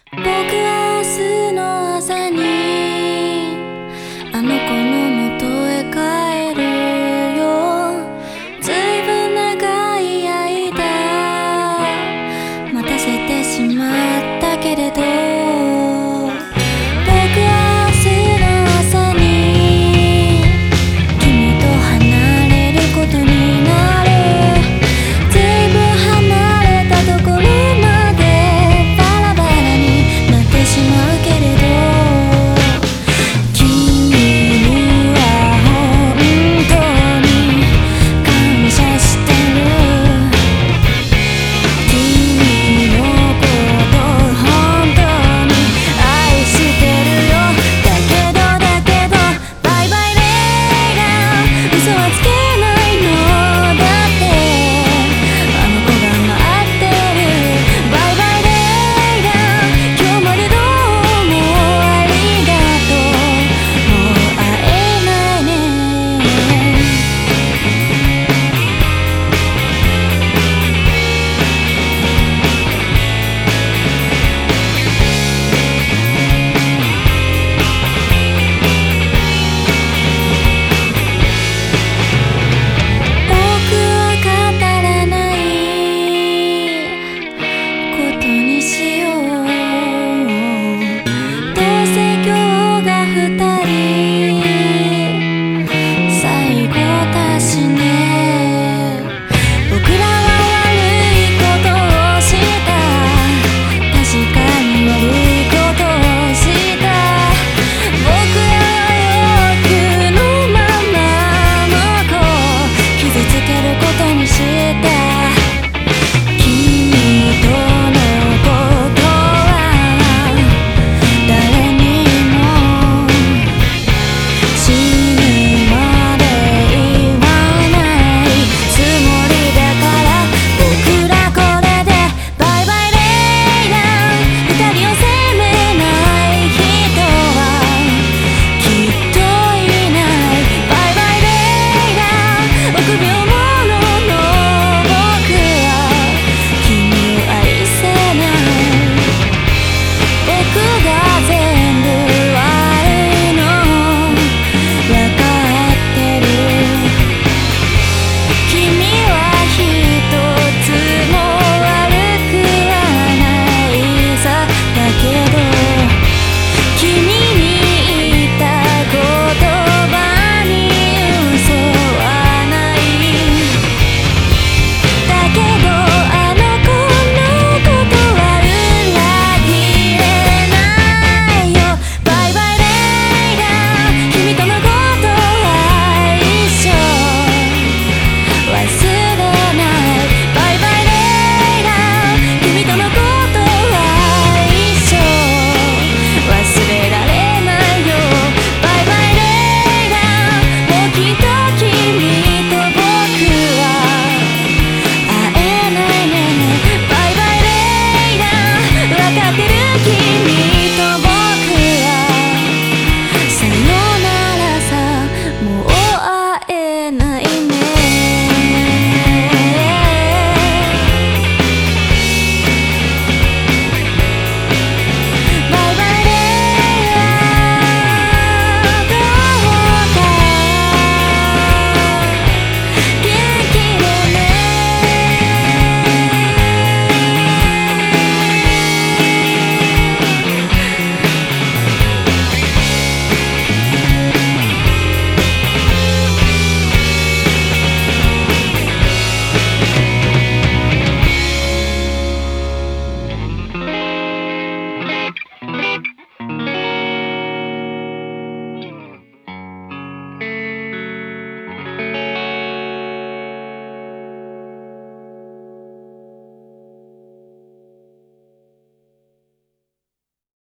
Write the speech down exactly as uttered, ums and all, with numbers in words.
僕は明日の朝にあの子の元へ帰るよ。ずいぶん長い間待たせてしまったけれど、僕は明日の朝に君と離れることになる。ずいぶん離れたところまでバラバラになってしまうけれど、君には本当に感謝してる。君のこと本当に愛してるよ。だけどだけどバイバイレイが嘘はつけないのだって、あの子が待ってる。バイバイレイが今日までどうもありがとう。もう会えないね。僕は語らないことにしよう。